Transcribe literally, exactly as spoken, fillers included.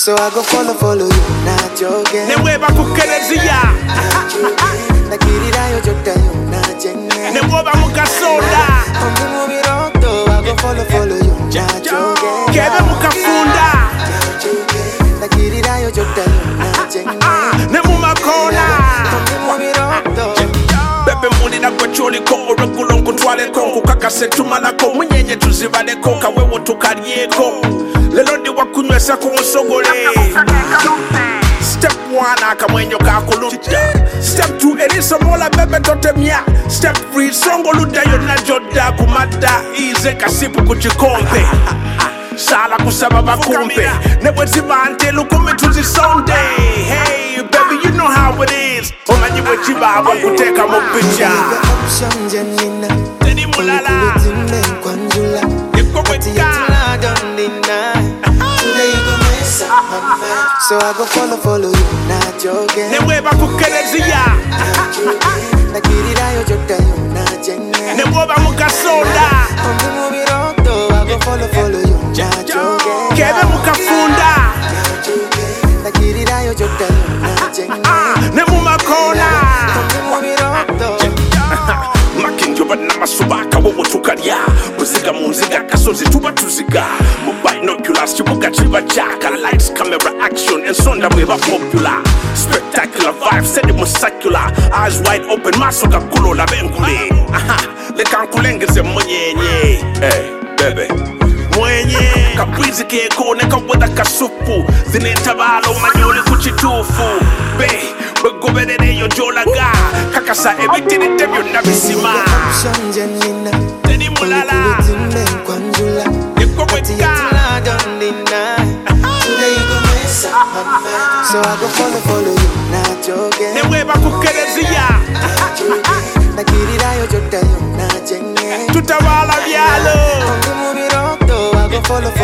So I go follow, follow you, not joking. Never kukelezia. Nakirira yo jota yo, not jenge. Never mukasoda. Ombi mubi roto, I go follow, follow you, not joking. Kebe mukafunda. Nakirira yo jota yo, not jenge. Nemu makona. Ombi mubi roto. Bebe muni na kwa choli ko orakulo nkutwale ko kukakase tumalako munyenye tuzibale ko kawewo tukalieko. Lelo ndi wakunywesa ku musogole. Step one akamwenyo kakuluta. Step two elisa mola bebe totemia. Step three songo ludayo na joda kumada ize kasipu kuchikompe. Sala kusaba bakumpe. Nebwe zibante lukumi tuzi Sunday. Hey baby you know how it is. Omanyi bwe chibabo kuteka mu picture. Option janina. Teni mulala. So I go follow, follow you, not joking. Never kukelezia. Nakirira yo jota yo, not jenge. Never mukasoda. Ombi mubi roto, I go follow, follow you, not joking. Kebe mukafunda. Nakirira yo jota yo, not jenge. Nemu makona. Ombi mubi roto. Makinjoba na masubaka wowo tukalya. Buziga munziga kasozi tuba tuziga. Mu binoculars chibuga chiba jaka. Lights, camera, action and sonda mweba popular. Spectacular vibes, set it muscular. Eyes wide open, masoga kulo la bengule. Aha, lekankulengeze mwenyenye. Hey, baby. Mwenye kabwizi keko neka wada kasupu. Zinetabalo manyoli kuchitufu. Be, begobelele yo jolaga. Kakasa ebitini debyo nabisima. Teni mulala. Yeko weka. So I go follow, follow you, not joking. Never kukelezia. Nakirira yo jota yo, not jenge. Tutawala vyalo. Ombi mubi roto, I go follow, follow